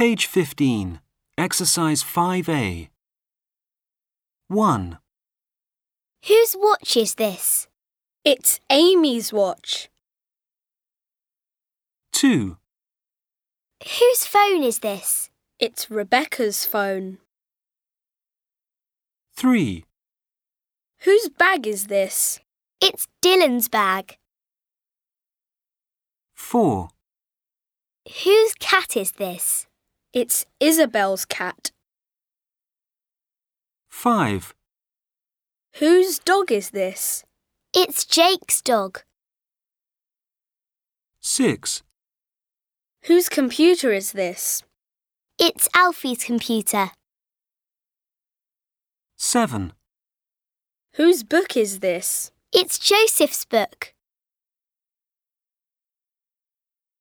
Page 15. Exercise 5A. 1, Whose watch is this? It's Amy's watch. 2, Whose phone is this? It's Rebecca's phone. 3, Whose bag is this? It's Dylan's bag. 4, Whose cat is this? It's Isabel's cat. 5, Whose dog is this? It's Jake's dog. 6, Whose computer is this? It's Alfie's computer. 7, Whose book is this? It's Joseph's book.